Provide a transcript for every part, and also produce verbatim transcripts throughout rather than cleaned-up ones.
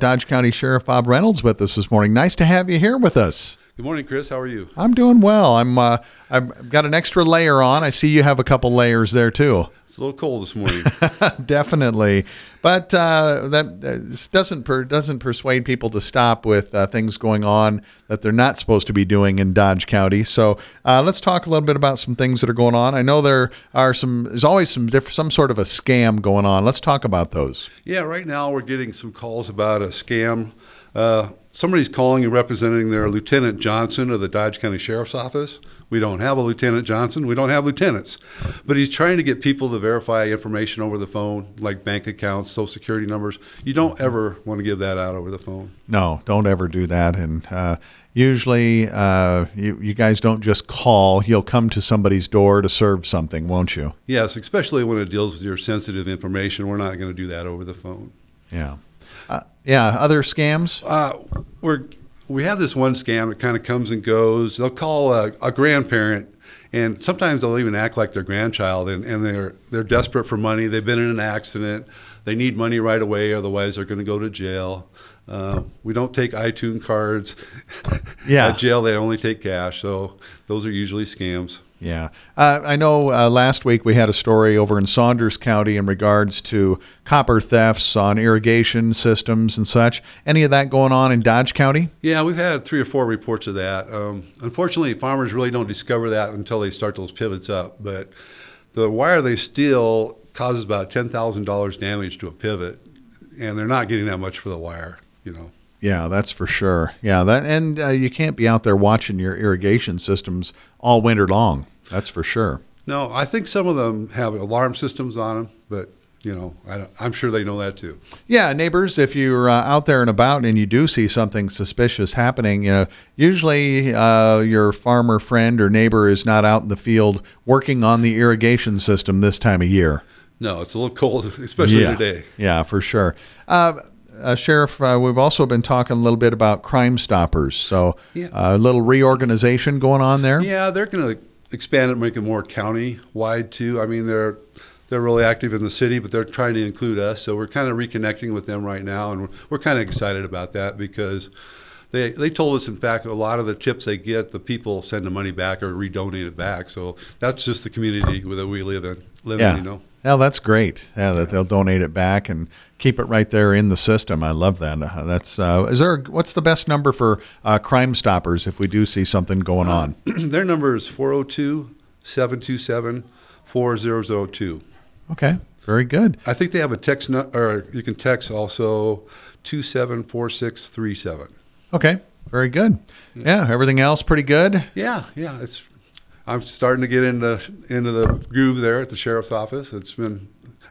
Dodge County Sheriff Bob Reynolds with us this morning. Nice to have you here with us. Good morning, Chris. How are you? I'm doing well. I'm. Uh, I've got an extra layer on. I see you have a couple layers there too. It's a little cold this morning. Definitely, but uh, that uh, doesn't per, doesn't persuade people to stop with uh, things going on that they're not supposed to be doing in Dodge County. So uh, let's talk a little bit about some things that are going on. I know there are some. There's always some diff- some sort of a scam going on. Let's talk about those. Yeah, right now we're getting some calls about a scam. Uh, somebody's calling and representing their Lieutenant Johnson of the Dodge County Sheriff's Office. We don't have a Lieutenant Johnson. We don't have lieutenants. But he's trying to get people to verify information over the phone, like bank accounts, social security numbers. You don't ever want to give that out over the phone. No, don't ever do that. And uh, usually uh, you, you guys don't just call. You'll come to somebody's door to serve something, won't you? Yes, especially when it deals with your sensitive information. We're not going to do that over the phone. Yeah. Uh, yeah, other scams? Uh, we're we have this one scam that kind of comes and goes. They'll call a, a grandparent, and sometimes they'll even act like their grandchild, and, and they're they're desperate for money. They've been in an accident. They need money right away, otherwise they're going to go to jail. Uh, we don't take iTunes cards. Yeah. At jail, they only take cash, so those are usually scams. Yeah. Uh, I know uh, last week we had a story over in Saunders County in regards to copper thefts on irrigation systems and such. Any of that going on in Dodge County? Yeah, we've had three or four reports of that. Um, unfortunately, farmers really don't discover that until they start those pivots up. But the wire they steal causes about ten thousand dollars damage to a pivot, and they're not getting that much for the wire, you know. Yeah, that's for sure. Yeah, that and uh, you can't be out there watching your irrigation systems all winter long. That's for sure. No, I think some of them have alarm systems on them, but you know, I don't, I'm sure they know that too. Yeah, neighbors, if you're uh, out there and about and you do see something suspicious happening, you know, usually uh, your farmer friend or neighbor is not out in the field working on the irrigation system this time of year. No, it's a little cold, especially yeah. today. Yeah, for sure. Uh, Uh, Sheriff, uh, we've also been talking a little bit about Crime Stoppers. So yeah. uh, a little reorganization going on there? Yeah, they're going to expand it and make it more county-wide, too. I mean, they're they're really active in the city, but they're trying to include us. So we're kind of reconnecting with them right now, and we're, we're kind of excited about that because they they told us, in fact, a lot of the tips they get, the people send the money back or redonate it back. So that's just the community that we live in, live yeah. in, you know. Yeah, that's great. Yeah, that they'll donate it back and keep it right there in the system. I love that. Uh, that's uh, is there? What's the best number for uh, Crime Stoppers if we do see something going on? Uh, their number is four oh two, seven two seven, four oh oh two. Okay, very good. I think they have a text, nu- or you can text also two seven four six three seven. Okay, very good. Yeah, everything else pretty good? Yeah, yeah. It's I'm starting to get into into the groove there at the sheriff's office. It's been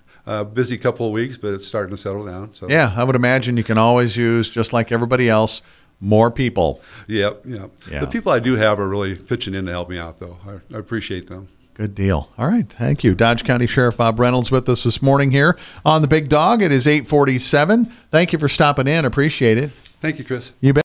a busy couple of weeks, but it's starting to settle down. So yeah, I would imagine you can always use, just like everybody else, more people. Yep, yep. Yeah. The people I do have are really pitching in to help me out, though. I, I appreciate them. Good deal. All right. Thank you. Dodge County Sheriff Bob Reynolds with us this morning here on the Big Dog. It is eight forty-seven. Thank you for stopping in. Appreciate it. Thank you, Chris. You bet.